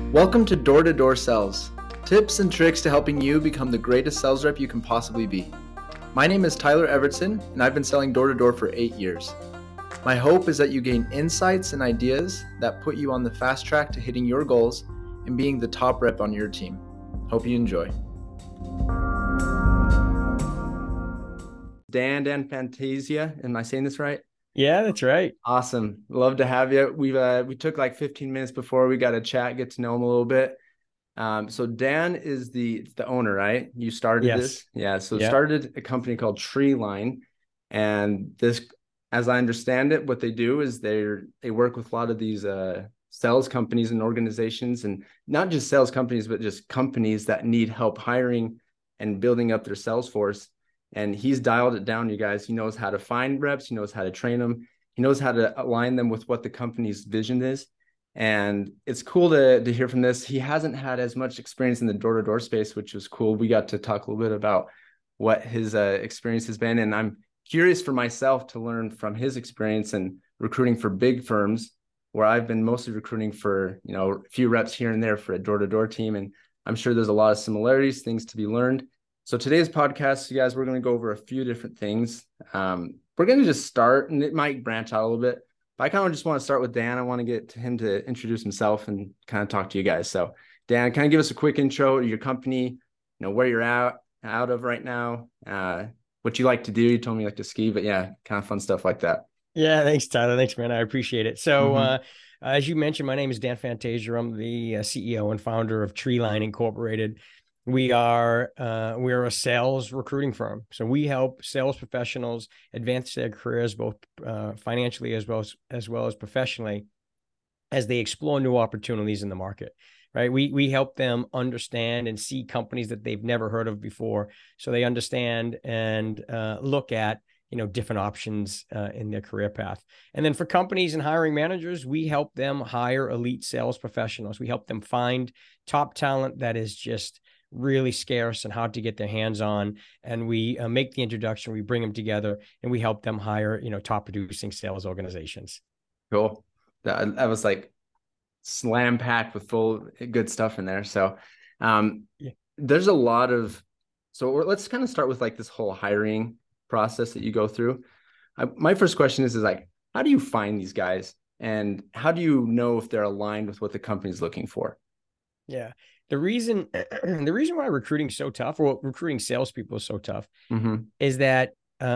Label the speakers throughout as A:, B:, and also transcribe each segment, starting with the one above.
A: Welcome to Door to Door Sales, tips and tricks to helping you become the greatest sales rep you can possibly be. My name is Tyler Evertson, and I've been selling door to door for 8 years. My hope is that you gain insights and ideas that put you on the fast track to hitting your goals and being the top rep on your team. Hope you enjoy. Dan Fantasia, am I saying this right?
B: Yeah, that's right.
A: Awesome. Love to have you. We took like 15 minutes before we got to chat, get to know him a little bit. So Dan is the owner, right? You started this?
B: Yes.
A: Yeah. So
B: Yeah.
A: started a company called Treeline. And this, as I understand it, what they do is they work with a lot of these sales companies and organizations, and not just sales companies, but just companies that need help hiring and building up their sales force. And he's dialed it down, you guys. He knows how to find reps. He knows how to train them. He knows how to align them with what the company's vision is. And it's cool to hear from this. He hasn't had as much experience in the door-to-door space, which was cool. We got to talk a little bit about what his experience has been. And I'm curious for myself to learn from his experience and recruiting for big firms, where I've been mostly recruiting for, a few reps here and there for a door-to-door team. And I'm sure there's a lot of similarities, things to be learned. So today's podcast, you guys, we're going to go over a few different things. We're going to just start, and it might branch out a little bit, but I kind of just want to start with Dan. I want to get to him to introduce himself and kind of talk to you guys. So Dan, kind of give us a quick intro to your company, where you're out of right now, what you like to do. You told me you like to ski, but yeah, kind of fun stuff like that.
B: Yeah. Thanks, Tyler. Thanks, man. I appreciate it. So, as you mentioned, my name is Dan Fantasia. I'm the CEO and founder of Treeline Incorporated. We're a sales recruiting firm. So we help sales professionals advance their careers, both financially as well as professionally, as they explore new opportunities in the market. Right. We help them understand and see companies that they've never heard of before, so they understand and look at different options in their career path. And then for companies and hiring managers, we help them hire elite sales professionals. We help them find top talent that is just really scarce and hard to get their hands on. And we make the introduction, we bring them together, and we help them hire, top producing sales organizations.
A: Cool. That was like slam packed with full good stuff in there. So there's a lot of, let's kind of start with like this whole hiring process that you go through. My first question is like, how do you find these guys, and how do you know if they're aligned with what the company's looking for?
B: Yeah. The reason why recruiting is so tough, or recruiting salespeople is so tough, is that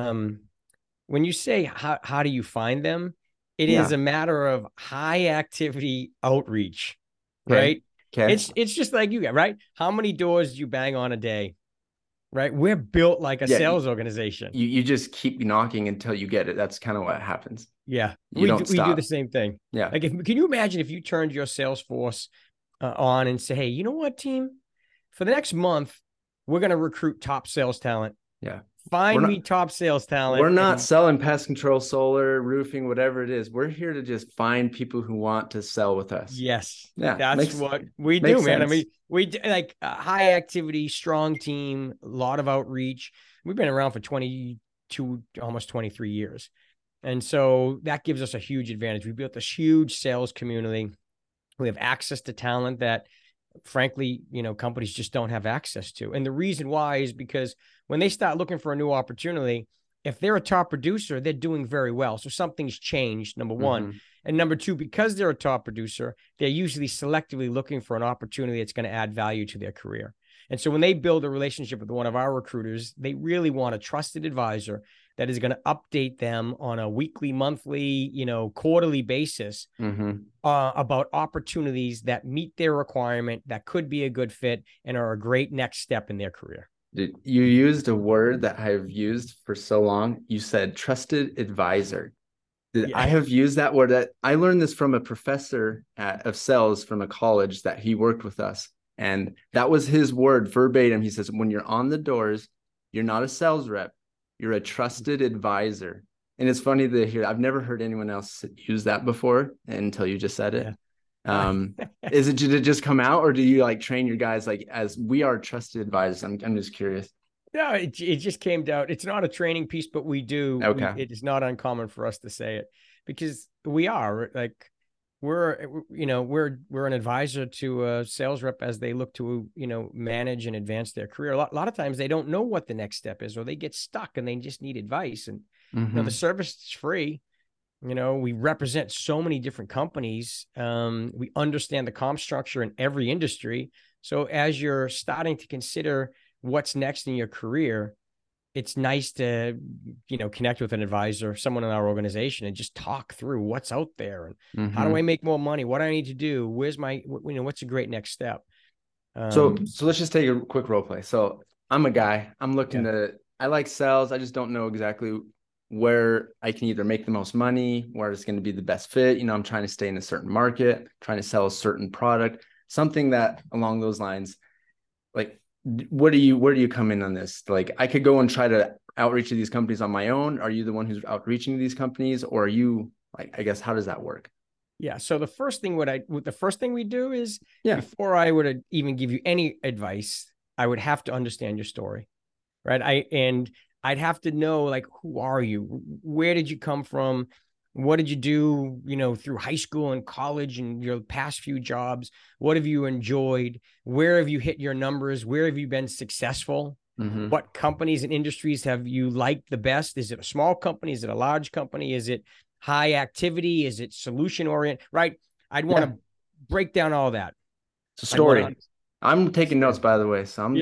B: when you say how do you find them, it is a matter of high activity outreach, right?
A: Okay.
B: It's just like you got, right? How many doors do you bang on a day? Right? We're built like a sales organization.
A: You just keep knocking until you get it. That's kind of what happens.
B: Yeah.
A: We
B: do the same thing.
A: Yeah.
B: Like, can you imagine if you turned your sales force on and say, hey, you know what, team? For the next month, we're going to recruit top sales talent.
A: Yeah.
B: Find me top sales talent.
A: We're not selling pest control, solar, roofing, whatever it is. We're here to just find people who want to sell with us.
B: Yes.
A: Yeah.
B: That's what we do, man. I mean, we like high activity, strong team, a lot of outreach. We've been around for 22, almost 23 years. And so that gives us a huge advantage. We built this huge sales community. We have access to talent that, frankly, companies just don't have access to. And the reason why is because when they start looking for a new opportunity, if they're a top producer, they're doing very well. So something's changed, number one. And number two, because they're a top producer, they're usually selectively looking for an opportunity that's going to add value to their career. And so when they build a relationship with one of our recruiters, they really want a trusted advisor that is going to update them on a weekly, monthly, quarterly basis about opportunities that meet their requirement, that could be a good fit, and are a great next step in their career.
A: You used a word that I've used for so long. You said trusted advisor. I have used that word. That I learned this from a professor of sales from a college that he worked with us. And that was his word verbatim. He says, when you're on the doors, you're not a sales rep, you're a trusted advisor. And it's funny to hear. I've never heard anyone else use that before until you just said it. Yeah. Did it just come out, or do you like train your guys like as we are trusted advisors? I'm just curious.
B: No, it just came down. It's not a training piece, but we do.
A: Okay.
B: It is not uncommon for us to say it because we are like we're an advisor to a sales rep as they look to, manage and advance their career. A lot of times they don't know what the next step is, or they get stuck and they just need advice. And, the service is free. We represent so many different companies. We understand the comp structure in every industry. So as you're starting to consider what's next in your career, it's nice to, connect with an advisor, someone in our organization, and just talk through what's out there and how do I make more money? What do I need to do? Where's my, what's a great next step?
A: So let's just take a quick role play. So I'm a guy, I'm looking I like sales. I just don't know exactly where I can either make the most money, where it's going to be the best fit. I'm trying to stay in a certain market, trying to sell a certain product, something that along those lines. Like, where do you come in on this? Like, I could go and try to outreach to these companies on my own. Are you the one who's outreaching to these companies, or are you, like, I guess, how does that work?
B: Yeah. So the first thing we do is, before I would even give you any advice, I would have to understand your story, right? I'd have to know, like, who are you? Where did you come from? What did you do, through high school and college and your past few jobs? What have you enjoyed? Where have you hit your numbers? Where have you been successful? What companies and industries have you liked the best? Is it a small company? Is it a large company? Is it high activity? Is it solution oriented? Right. I'd want to break down all that.
A: It's a story. I'm taking notes, by the way. So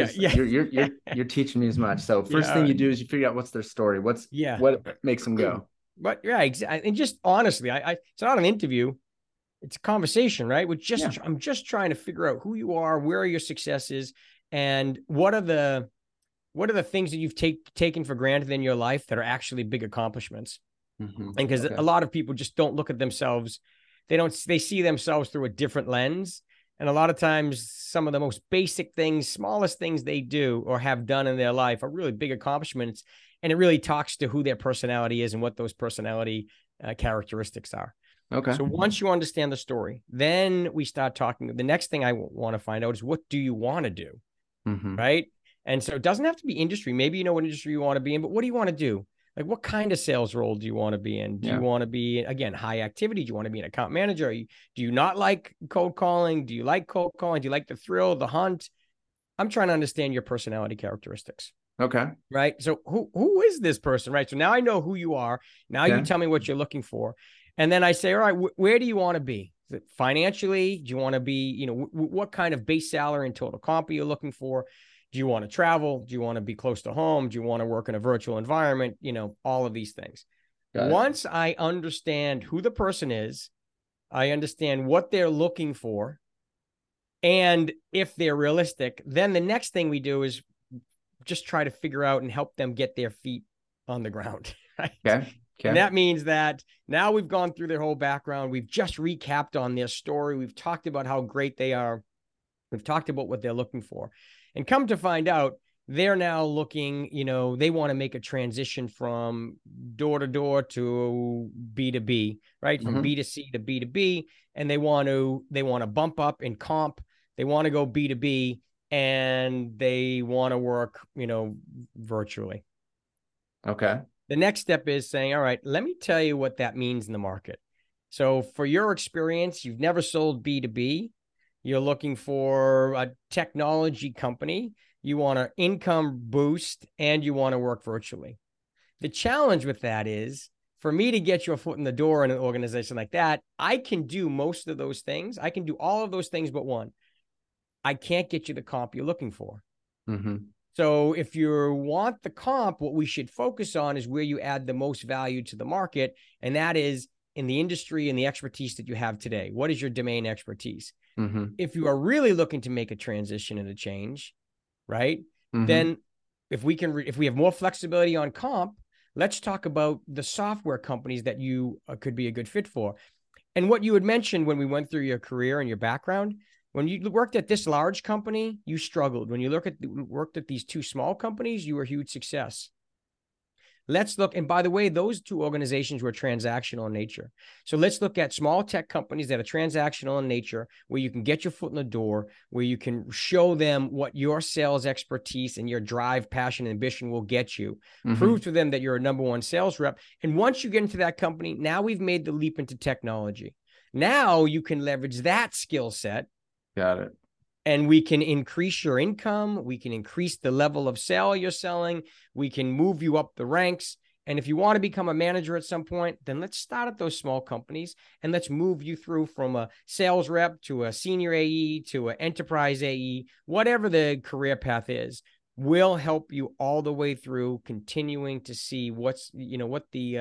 A: you're teaching me as much. So first thing you do is you figure out what's their story. What makes them go.
B: But exactly. And just honestly, it's not an interview. It's a conversation, right? I'm just trying to figure out who you are, where are your successes, and what are the things that you've taken for granted in your life that are actually big accomplishments. And because a lot of people just don't look at themselves. They see themselves through a different lens. And a lot of times some of the most basic things, smallest things they do or have done in their life are really big accomplishments. And it really talks to who their personality is and what those personality characteristics are.
A: Okay.
B: So once you understand the story, then we start talking. The next thing I want to find out is, what do you want to do? Right. And so it doesn't have to be industry. Maybe you know what industry you want to be in, but what do you want to do? Like, what kind of sales role do you want to be in? Do you want to be, again, high activity? Do you want to be an account manager? Do you not like cold calling? Do you like cold calling? Do you like the thrill, the hunt? I'm trying to understand your personality characteristics.
A: Okay.
B: Right. So who is this person? Right. So now I know who you are. Now you tell me what you're looking for. And then I say, all right, where do you want to be? Is it financially? Do you want to be, what kind of base salary and total comp are you looking for? Do you want to travel? Do you want to be close to home? Do you want to work in a virtual environment? All of these things. Once I understand who the person is, I understand what they're looking for, and if they're realistic, then the next thing we do is just try to figure out and help them get their feet on the ground. Right? Okay. And that means that now we've gone through their whole background. We've just recapped on their story. We've talked about how great they are. We've talked about what they're looking for. And come to find out, they're now looking, they want to make a transition from door to door to B2B, right? From B2C to B2B. And they want to bump up in comp. They want to go B2B, and they want to work, virtually.
A: Okay.
B: The next step is saying, all right, let me tell you what that means in the market. So for your experience, you've never sold B2B. You're looking for a technology company. You want an income boost, and you want to work virtually. The challenge with that is, for me to get your foot in the door in an organization like that, I can do most of those things. I can do all of those things but one. I can't get you the comp you're looking for. So if you want the comp, what we should focus on is where you add the most value to the market, and that is in the industry and the expertise that you have today. What is your domain expertise? If you are really looking to make a transition and a change, right, then if we have more flexibility on comp, let's talk about the software companies that you could be a good fit for. And what you had mentioned when we went through your career and your background, when you worked at this large company, you struggled. When you worked at these two small companies, you were a huge success. Let's look, and by the way, those two organizations were transactional in nature. So let's look at small tech companies that are transactional in nature, where you can get your foot in the door, where you can show them what your sales expertise and your drive, passion, and ambition will get you. Prove to them that you're a number one sales rep. And once you get into that company, now we've made the leap into technology. now you can leverage that skill set.
A: Got it.
B: And we can increase your income. We can increase the level of sale you're selling. We can move you up the ranks. And if you want to become a manager at some point, then let's start at those small companies and let's move you through from a sales rep to a senior AE to an enterprise AE, whatever the career path is. We'll help you all the way through, continuing to see what's, what the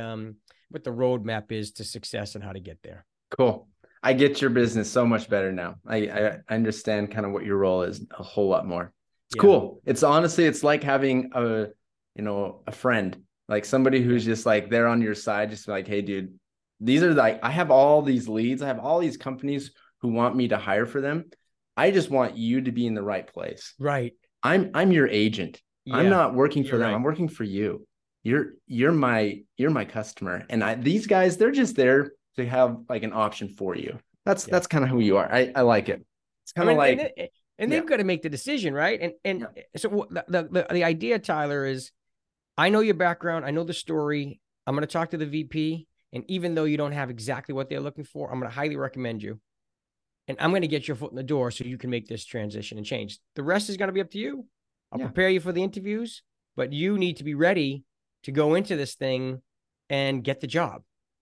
B: roadmap is to success and how to get there.
A: Cool. I get your business so much better now. I understand kind of what your role is a whole lot more. It's cool. It's honestly, it's like having a friend, like somebody who's just like, they're on your side, just like, hey dude, these are like, I have all these leads. I have all these companies who want me to hire for them. I just want you to be in the right place.
B: Right.
A: I'm your agent. Yeah, I'm not working for them. Right. I'm working for you. You're my customer. And these guys, they're just there to have like an option for you. That's kind of who you are. I like it. It's kind of like,
B: and they've got to make the decision, right? And so the idea, Tyler, is I know your background. I know the story. I'm going to talk to the VP. And even though you don't have exactly what they're looking for, I'm going to highly recommend you. And I'm going to get your foot in the door so you can make this transition and change. The rest is going to be up to you. I'll prepare you for the interviews, but you need to be ready to go into this thing and get the job.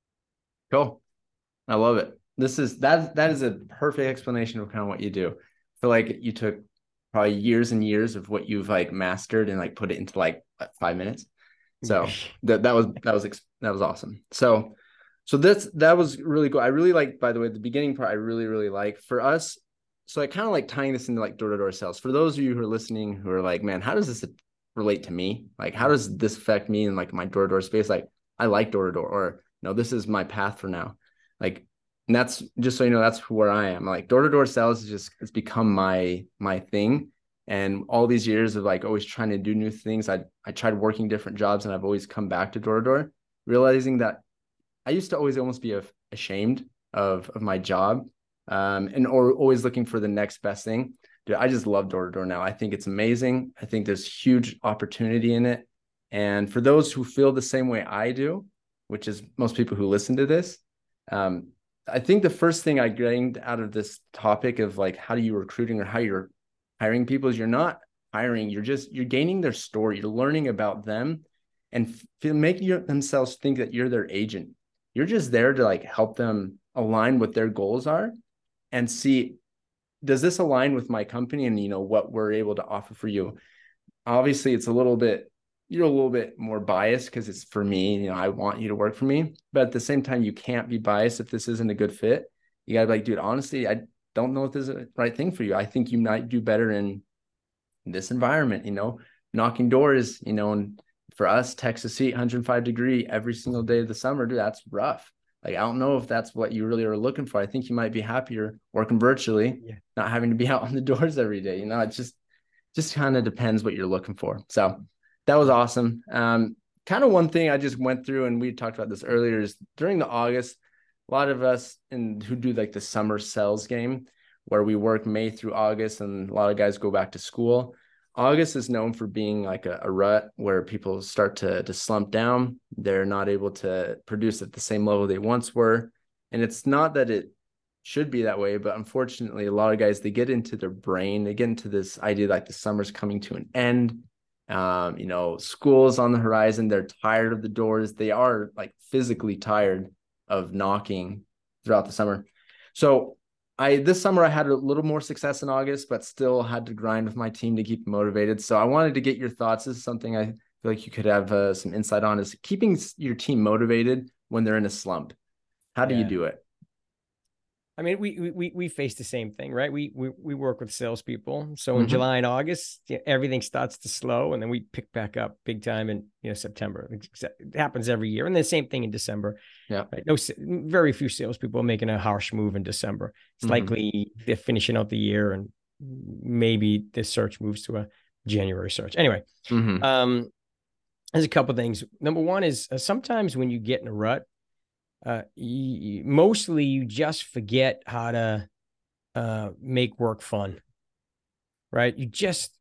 A: Cool. I love it. That is a perfect explanation of kind of what you do. I feel like you took probably years and years of what you've like mastered and like put it into like 5 minutes. So that was awesome. So that was really cool. I really like, by the way, the beginning part, I really, really like for us. So I kind of like tying this into like door-to-door sales. For those of you who are listening, who are like, man, how does this relate to me? Like, how does this affect me in like my door-to-door space? Like, I like door-to-door, or no, this is my path for now. Like, and that's just so you know, that's where I am. Like door-to-door sales it's become my thing. And all these years of like always trying to do new things, I tried working different jobs and I've always come back to door-to-door, realizing that I used to always almost be ashamed of my job, or always looking for the next best thing. Dude, I just love door-to-door now. I think it's amazing. I think there's huge opportunity in it. And for those who feel the same way I do, which is most people who listen to this, I think the first thing I gained out of this topic of like, how do you recruiting or how you're hiring people is you're not hiring, you're gaining their story. You're learning about them and making themselves think that you're their agent. You're just there to like help them align what their goals are and see, does this align with my company and, what we're able to offer for you? Obviously you're a little bit more biased because it's for me, I want you to work for me, but at the same time, you can't be biased if this isn't a good fit. You gotta be like, dude, honestly, I don't know if this is the right thing for you. I think you might do better in this environment, knocking doors, and for us, Texas heat, 105 degree every single day of the summer, dude, that's rough. Like, I don't know if that's what you really are looking for. I think you might be happier working virtually, not having to be out on the doors every day. It just kind of depends what you're looking for. So that was awesome. Kind of one thing I just went through, and we talked about this earlier, is during the August, a lot of us who do like the summer sales game where we work May through August and a lot of guys go back to school. August is known for being like a rut where people start to slump down. They're not able to produce at the same level they once were. And it's not that it should be that way, but unfortunately, a lot of guys, they get into their brain, they get into this idea like the summer's coming to an end. School's on the horizon. They're tired of the doors. They are like physically tired of knocking throughout the summer. So this summer I had a little more success in August, but still had to grind with my team to keep motivated. So I wanted to get your thoughts. This is something I feel like you could have some insight on, is keeping your team motivated when they're in a slump. How do you do it?
B: I mean, we face the same thing, right? We work with salespeople. So in July and August, everything starts to slow, and then we pick back up big time in September. It happens every year, and the same thing in December. Yeah, right? Very few salespeople are making a harsh move in December. It's likely they're finishing out the year, and maybe this search moves to a January search. Anyway, there's a couple of things. Number one is sometimes when you get in a rut, mostly you just forget how to make work fun, right? You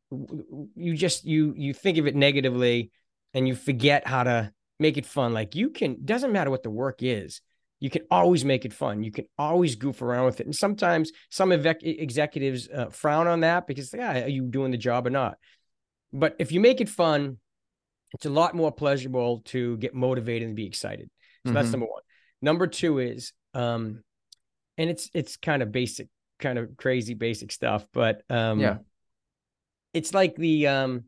B: think of it negatively and you forget how to make it fun. Like doesn't matter what the work is. you can always make it fun. You can always goof around with it. And sometimes some executives frown on that because, yeah, are you doing the job or not? But if you make it fun, it's a lot more pleasurable to get motivated and be excited. So that's number one. Number two is, and it's kind of basic, kind of crazy basic stuff, but it's like the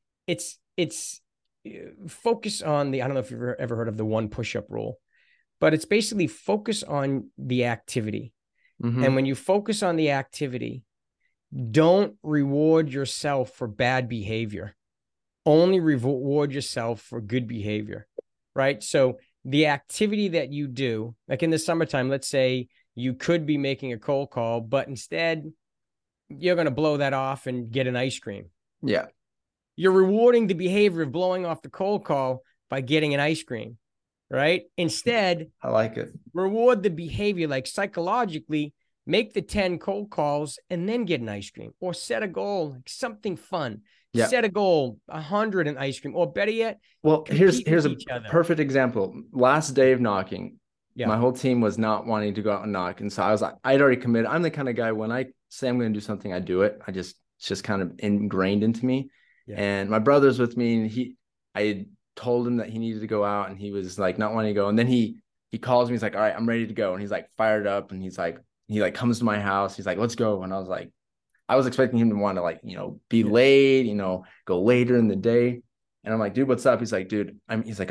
B: it's focus on the, I don't know if you've ever heard of the 1 push-up rule, but it's basically focus on the activity. And when you focus on the activity, don't reward yourself for bad behavior. Only reward yourself for good behavior, right? So the activity that you do, like in the summertime, let's say you could be making a cold call, but instead you're going to blow that off and get an ice cream.
A: Yeah.
B: You're rewarding the behavior of blowing off the cold call by getting an ice cream, right? Instead,
A: I like it.
B: Reward the behavior, like psychologically, make the 10 cold calls and then get an ice cream, or set a goal, like something fun. Yeah. Set a goal, 100 in ice cream, or better yet,
A: well, here's a perfect example. Last day of knocking, my whole team was not wanting to go out and knock. And so I'd already committed. I'm the kind of guy, when I say I'm going to do something, I do it. It's just kind of ingrained into me. Yeah. And my brother's with me, and I told him that he needed to go out, and he was like not wanting to go. And then he calls me. He's like, all right, I'm ready to go. And he's like fired up, and he comes to my house. He's like, let's go. And I was expecting him to want to, like, be late, go later in the day. And I'm like, dude, what's up? He's like, dude,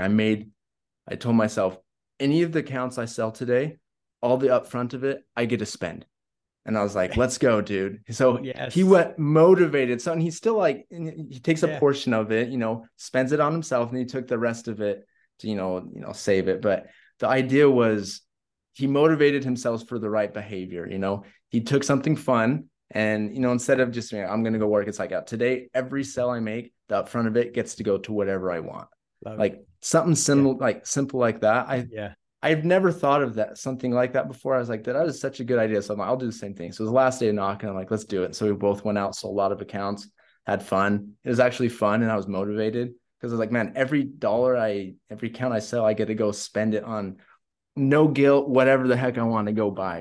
A: I told myself, any of the accounts I sell today, all the upfront of it, I get to spend. And I was like, let's go, dude. So he went motivated. So, and he's still like, he takes a portion of it, spends it on himself, and he took the rest of it to, save it. But the idea was, he motivated himself for the right behavior. He took something fun, and, instead of just, I'm going to go work, it's like, today, every sell I make, the upfront of it gets to go to whatever I want. Like something similar, simple like that. I've never thought of something like that before. I was like, that is such a good idea. So I'm like, I'll do the same thing. So it was the last day of knocking. I'm like, let's do it. So we both went out, sold a lot of accounts, had fun. It was actually fun, and I was motivated because I was like, man, every account I sell, I get to go spend it on, no guilt, whatever the heck I want to go buy,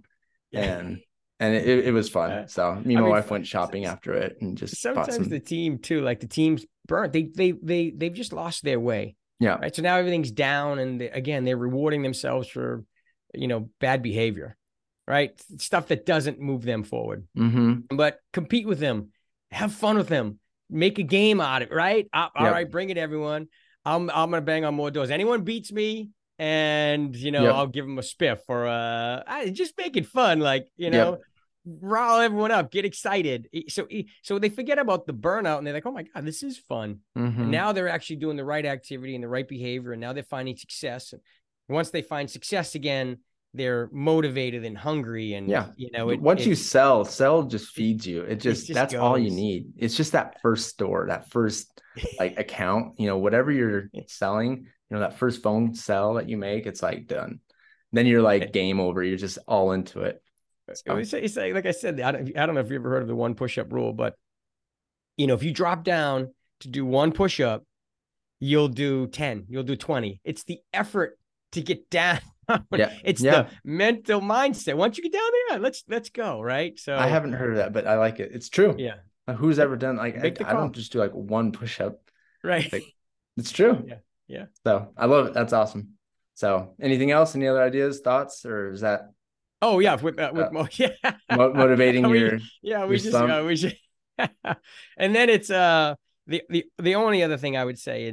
A: and it was fun. So me and my wife went shopping after it, and just
B: sometimes the team too, like the team's burnt. They've just lost their way.
A: Yeah.
B: Right. So now everything's down, and they're rewarding themselves for, bad behavior, right? Stuff that doesn't move them forward. But compete with them, have fun with them, make a game out of it, right? All right, bring it, everyone. I'm gonna bang on more doors. Anyone beats me, and I'll give them a spiff, or just make it fun, like rile everyone up, get excited. So they forget about the burnout, and they're like, oh my God, this is fun. And now they're actually doing the right activity and the right behavior, and now they're finding success. And once they find success again, they're motivated and hungry. And
A: once you sell just feeds you. It just that's goes. All you need. It's just that first store, that first account, whatever you're selling, that first phone sell that you make, it's like done. Then you're like game over. You're just all into it.
B: So. It's like I said, I don't know if you ever heard of the 1 push-up rule, but if you drop down to do 1 push-up, you'll do 10, you'll do 20. It's the effort to get down. It's the mental mindset. Once you get down there, let's go. Right. So
A: I haven't heard of that, but I like it. It's true.
B: Yeah.
A: Who's ever done I don't just do 1 push-up.
B: Right.
A: It's true.
B: Yeah.
A: So I love it. That's awesome. So anything else? Any other ideas, thoughts, or is that?
B: Oh yeah,
A: motivating your
B: we should. And then it's the only other thing I would say,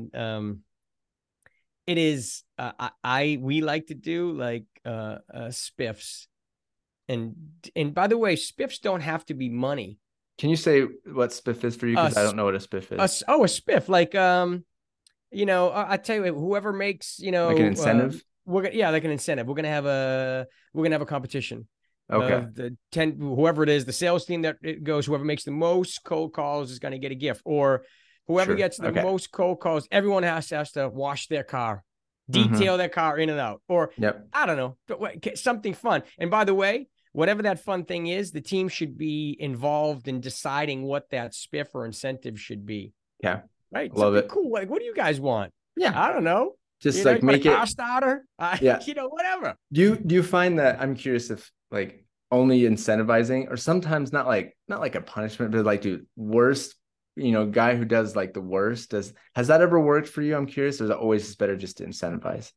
B: it is we like to do spiffs, and by the way, spiffs don't have to be money.
A: Can you say what spiff is for you? Because I don't know what a spiff is.
B: A spiff, like I tell you, whoever makes
A: like an incentive.
B: Like an incentive. We're gonna have a competition.
A: Okay.
B: The 10, whoever it is, the sales team that it goes, whoever makes the most cold calls is going to get a gift, or whoever gets the most cold calls, everyone has to wash their car, detail their car in and out, or I don't know, something fun. And by the way, whatever that fun thing is, the team should be involved in deciding what that spiff or incentive should be.
A: Yeah.
B: Right.
A: Love it.
B: Cool. Like, what do you guys want?
A: Yeah.
B: I don't know.
A: Just
B: you
A: like
B: want
A: make
B: a car
A: it.
B: starter?
A: Yeah.
B: Whatever.
A: Do you find that, I'm curious if like only incentivizing or sometimes not like a punishment, but like dude, worst, guy who does like the worst, has that ever worked for you? I'm curious, or is it always just better just to incentivize?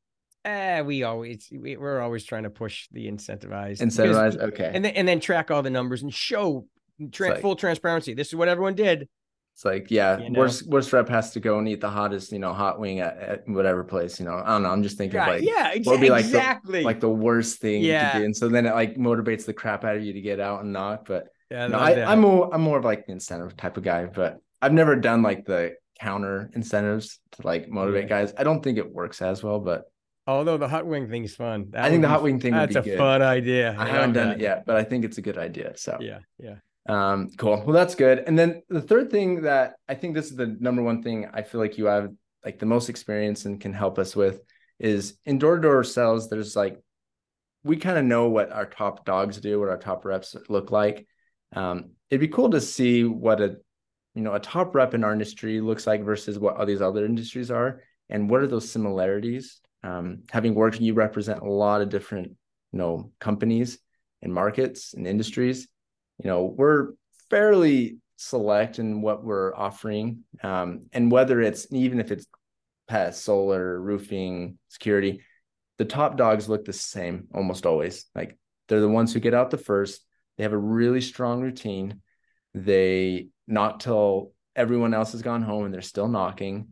B: We're always trying to push the incentivized because,
A: Incentivize, okay.
B: and then track all the numbers and show
A: It's like
B: full transparency. This is what everyone did.
A: it's like, yeah,
B: You know,
A: worst rep has to go and eat the hottest, hot wing at whatever place. I don't know. I'm just thinking of
B: right?
A: like
B: Yeah,
A: what would be
B: exactly.
A: like the worst thing you could
B: Yeah,
A: do. And so then it like motivates the crap out of you to get out and knock. But
B: yeah, I
A: no,
B: love that.
A: I'm more of like the incentive type of guy, but I've never done like the counter incentives to like motivate
B: Yeah.
A: guys. I don't think it works as well, but
B: Although the hot wing thing's fun.
A: I
B: That
A: think
B: would
A: the
B: be.
A: hot wing thing would
B: That's
A: be
B: a
A: good.
B: fun idea.
A: I
B: I
A: haven't
B: love
A: done
B: that.
A: it yet, but I think it's a good idea. So
B: Yeah, yeah.
A: cool. Well, that's good. And then the third thing that I think this is the number one thing I feel like you have like the most experience and can help us with is in door-to-door sales. There's like, we kind of know what our top dogs do, what our top reps look like. It'd be cool to see what a top rep in our industry looks like versus what all these other industries are. And what are those similarities? Having worked, you represent a lot of different, companies and markets and industries. We're fairly select in what we're offering. And whether it's, even if it's pest, solar, roofing, security, the top dogs look the same almost always. Like they're the ones who get out the first. They have a really strong routine. They knock till everyone else has gone home and they're still knocking.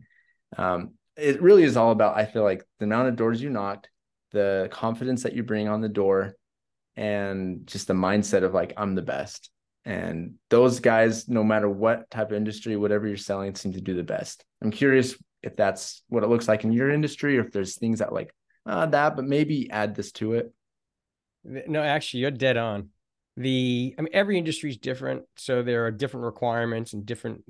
A: It really is all about, I feel like, the amount of doors you knocked, the confidence that you bring on the door, and just the mindset of like, I'm the best. And those guys, no matter what type of industry, whatever you're selling, seem to do the best. I'm curious if that's what it looks like in your industry, or if there's things that like that, but maybe add this to it.
B: No, actually, you're dead on. Every industry is different, so there are different requirements and different,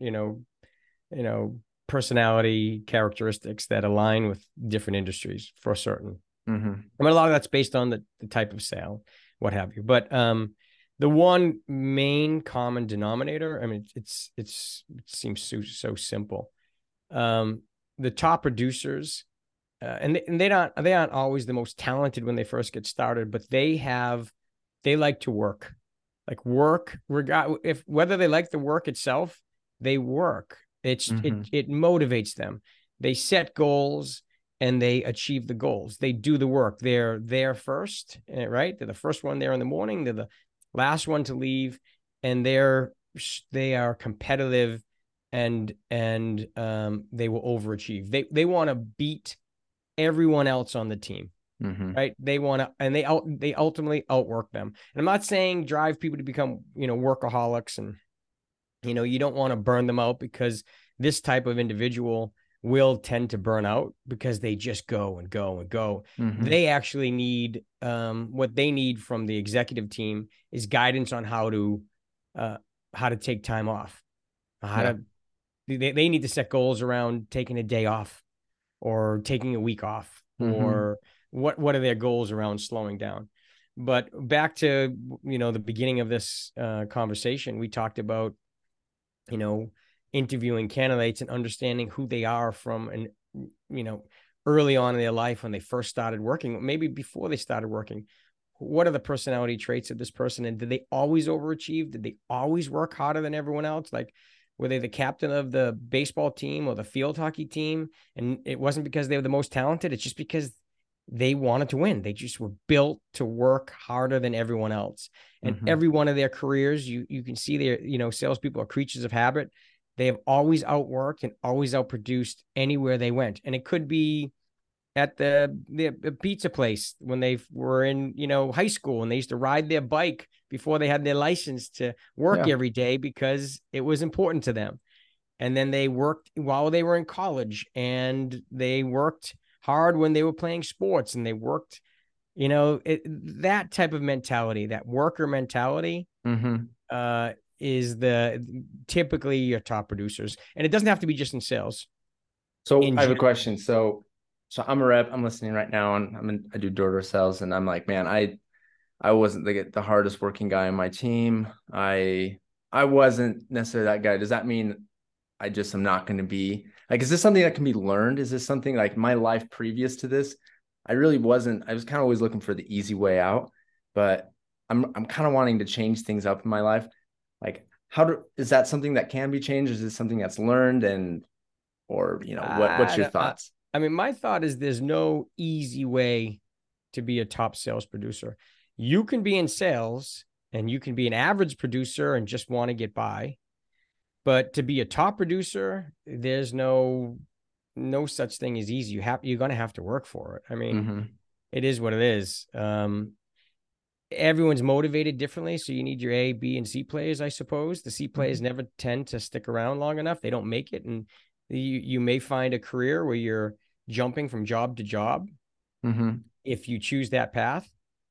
B: personality characteristics that align with different industries for certain.
A: Mm-hmm.
B: A lot of that's based on the type of sale, what have you. But the one main common denominator, it seems so simple. The top producers, and they aren't always the most talented when they first get started, but they like to work, if whether they like the work itself, they work. It motivates them. They set goals and they achieve the goals. They do the work. They're there first, right? They're the first one there in the morning. They're the last one to leave, and they are competitive, and they will overachieve. They want to beat everyone else on the team. Right? They want to, and they ultimately outwork them. And I'm not saying drive people to become, workaholics, and, you don't want to burn them out, because this type of individual will tend to burn out because they just go and go and go. They actually need, what they need from the executive team is guidance on how to take time off. They need to set goals around taking a day off or taking a week off, or what are their goals around slowing down. But back to, the beginning of this conversation, we talked about, interviewing candidates and understanding who they are from, and, early on in their life when they first started working, maybe before they started working. What are the personality traits of this person? And did they always overachieve? Did they always work harder than everyone else? Like, were they the captain of the baseball team or the field hockey team? And it wasn't because they were the most talented. It's just because they wanted to win. They just were built to work harder than everyone else. And every one of their careers, you can see their, salespeople are creatures of habit. They have always outworked and always outproduced anywhere they went. And it could be at the pizza place when they were in, high school, and they used to ride their bike before they had their license to work every day because it was important to them. And then they worked while they were in college, and they worked hard when they were playing sports, and they worked, that type of mentality, that worker mentality, is typically your top producers. And it doesn't have to be just in sales.
A: So I have a question. So I'm a rep. I'm listening right now, and I do door-to-door sales, and I'm like, man, I wasn't the hardest working guy on my team. I wasn't necessarily that guy. Does that mean I just am not going to be Like, is this something that can be learned? Is this something like my life previous to this? I really wasn't. I was kind of always looking for the easy way out, but I'm kind of wanting to change things up in my life. Like, is that something that can be changed? Is it something that's learned? And or what's your thoughts?
B: I mean, my thought is there's no easy way to be a top sales producer. You can be in sales and you can be an average producer and just want to get by. But to be a top producer, there's no such thing as easy. You're going to have to work for it. I mean, it is what it is. Everyone's motivated differently. So you need your A, B, and C players, I suppose. The C players never tend to stick around long enough. They don't make it. And you may find a career where you're jumping from job to job if you choose that path.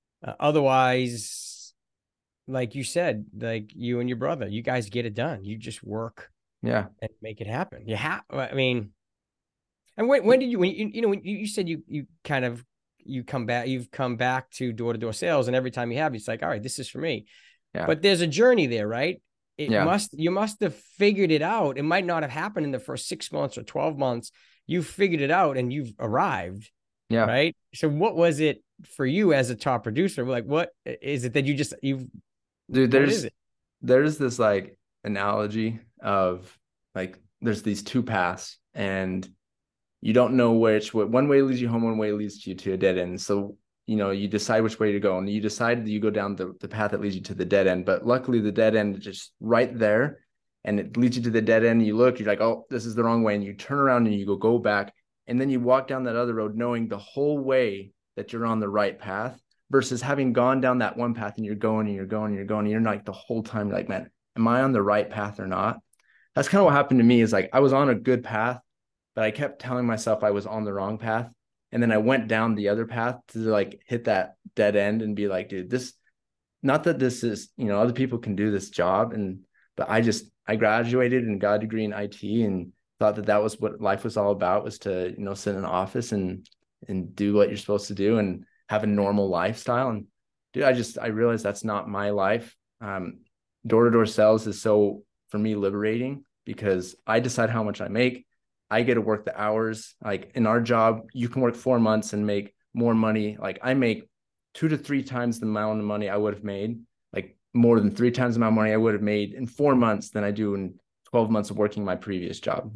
B: Otherwise, like you said, like you and your brother, you guys get it done. You just work and make it happen. I mean, and when did when you said you kind of you've come back to door-to-door sales, and every time you have, it's like, all right, this is for me. Yeah. But there's a journey there, right? You must have figured it out. It might not have happened in the first 6 months or 12 months. You figured it out and you've arrived. Yeah. Right. So what was it for you as a top producer? Like, what is it that
A: dude, there's this like analogy of like, there's these two paths and you don't know one way leads you home, one way leads you to a dead end. So, you decide which way to go, and you decide that you go down the path that leads you to the dead end. But luckily the dead end is just right there and it leads you to the dead end. You look, you're like, oh, this is the wrong way. And you turn around and you go back. And then you walk down that other road, knowing the whole way that you're on the right path, versus having gone down that one path and you're going and you're going and you're going. And you're like the whole time, like, man, am I on the right path or not? That's kind of what happened to me. Is like, I was on a good path, but I kept telling myself I was on the wrong path. And then I went down the other path to like hit that dead end and be like, dude, not that this is, other people can do this job. But I graduated and got a degree in IT and thought that was what life was all about, was to, sit in an office and do what you're supposed to do and have a normal lifestyle. And dude, I realized that's not my life. Door-to-door sales is so, for me, liberating, because I decide how much I make. I get to work the hours. Like in our job, you can work 4 months and make more money. Like I make 2 to 3 times the amount of money I would have made, like more than 3 times the amount of money I would have made in 4 months than I do in 12 months of working my previous job,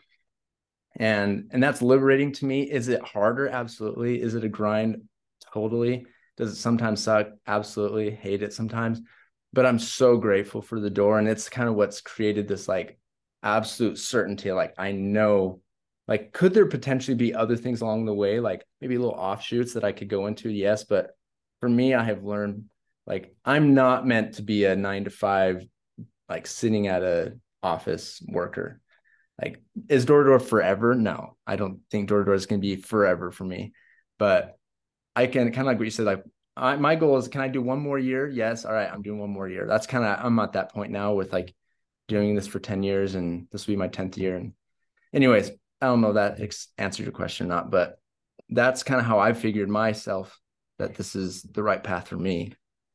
A: and that's liberating to me. Is it harder? Absolutely. Is it a grind? Totally. Does it sometimes suck? Absolutely. Hate it sometimes, but I'm so grateful for the door. And it's kind of what's created this like absolute certainty. Like, I know, like, could there potentially be other things along the way, like maybe little offshoots that I could go into? Yes. But for me, I have learned, like, I'm not meant to be a 9 to 5, like sitting at a office worker. Like, is door-to-door forever? No, I don't think door-to-door is going to be forever for me, but I can kind of, like what you said, like my goal is, can I do one more year? Yes. All right. I'm doing one more year. That's kind of, I'm at that point now with like doing this for 10 years and this will be my 10th year. And anyways, I don't know if that answered your question or not, but that's kind of how I figured myself that this is the right path for me.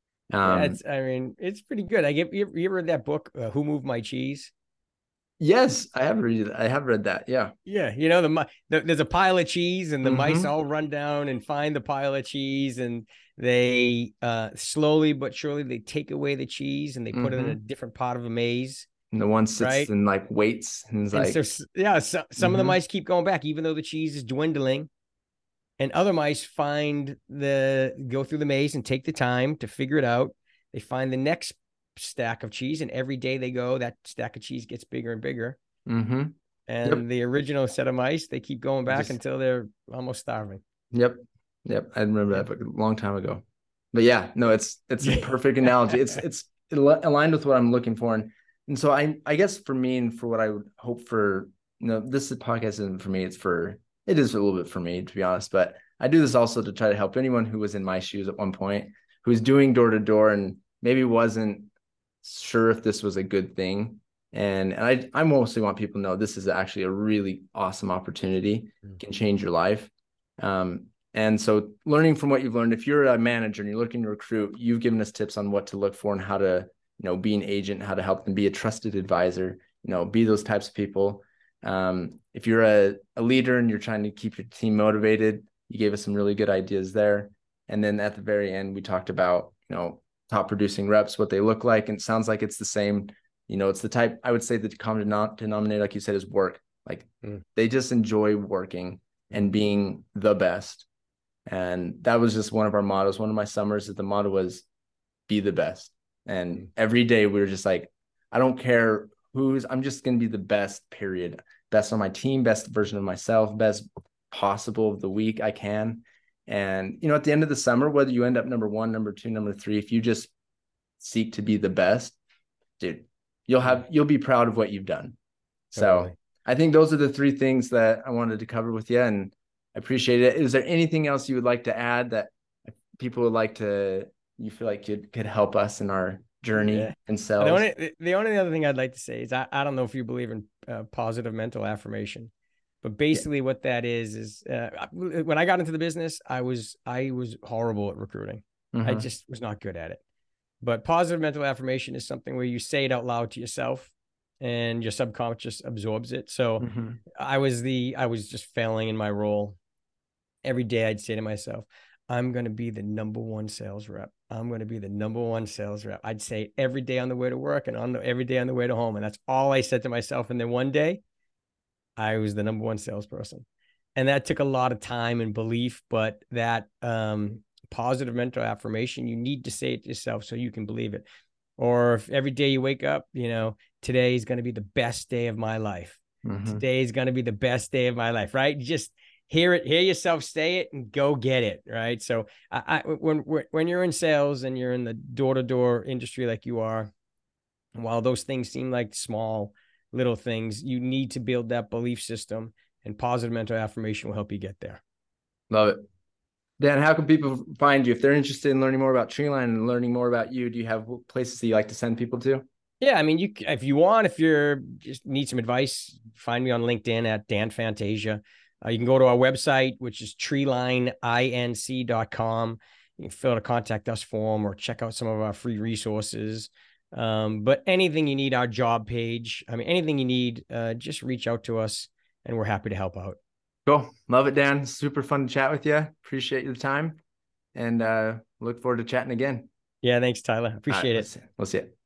B: It's pretty good. You ever read that book, Who Moved My Cheese?
A: Yes, I have read that. Yeah.
B: Yeah. There's a pile of cheese and the mice all run down and find the pile of cheese, and they slowly but surely they take away the cheese and they put it in a different part of a maze.
A: And the one sits and like waits and like,
B: so some of the mice keep going back, even though the cheese is dwindling, and other mice go through the maze and take the time to figure it out. They find the next stack of cheese, and every day they go, that stack of cheese gets bigger and bigger. And the original set of mice, they keep going back until they're almost starving.
A: Yep. I remember that book a long time ago. But yeah, no, it's a perfect analogy. It's aligned with what I'm looking for. And so I guess for me, and for what I would hope for, this podcast isn't for me. It is a little bit for me, to be honest, but I do this also to try to help anyone who was in my shoes at one point, who's doing door to door and maybe wasn't sure if this was a good thing. And I mostly want people to know this is actually a really awesome opportunity. It can change your life. And so learning from what you've learned, if you're a manager and you're looking to recruit, you've given us tips on what to look for and how to, be an agent, how to help them be a trusted advisor, be those types of people. If you're a leader and you're trying to keep your team motivated, you gave us some really good ideas there. And then at the very end, we talked about, top producing reps, what they look like. And it sounds like it's the same, it's the type, I would say the common denominator, like you said, is work. Like they just enjoy working and being the best. And that was just one of our mottos. One of my summers, the motto was be the best. And every day we were just like, I don't care I'm just going to be the best, period. Best on my team, best version of myself, best possible of the week I can. And, at the end of the summer, whether you end up number 1, number 2, number 3, if you just seek to be the best, dude, you'll be proud of what you've done. Totally. So I think those are the 3 things that I wanted to cover with you, and I appreciate it. Is there anything else you would like to add that people would like you feel like could help us in our journey in sales?
B: The only other thing I'd like to say is I don't know if you believe in positive mental affirmation, but basically what that is when I got into the business, I was horrible at recruiting. I just was not good at it. But positive mental affirmation is something where you say it out loud to yourself and your subconscious absorbs it. So I was just failing in my role. Every day I'd say to myself, I'm going to be the number 1 sales rep. I'm going to be the number 1 sales rep. I'd say it every day on the way to work and every day on the way to home. And that's all I said to myself. And then one day I was the number 1 salesperson. And that took a lot of time and belief, but that positive mental affirmation, you need to say it to yourself so you can believe it. Or if every day you wake up, today is going to be the best day of my life. Today is going to be the best day of my life, right? Just hear yourself say it and go get it. Right. So when you're in sales and you're in the door-to-door industry, like you are, while those things seem like small little things, you need to build that belief system, and positive mental affirmation will help you get there.
A: Love it. Dan, how can people find you if they're interested in learning more about Treeline and learning more about you? Do you have places that you like to send people to?
B: Yeah, I mean, if you just need some advice, find me on LinkedIn at Dan Fantasia. You can go to our website, which is treelininc.com. You can fill out a contact us form or check out some of our free resources. But anything you need, our job page, anything you need, just reach out to us and we're happy to help out.
A: Cool. Love it, Dan. Super fun to chat with you. Appreciate your time and look forward to chatting again.
B: Yeah, thanks, Tyler. Appreciate it.
A: We'll see you.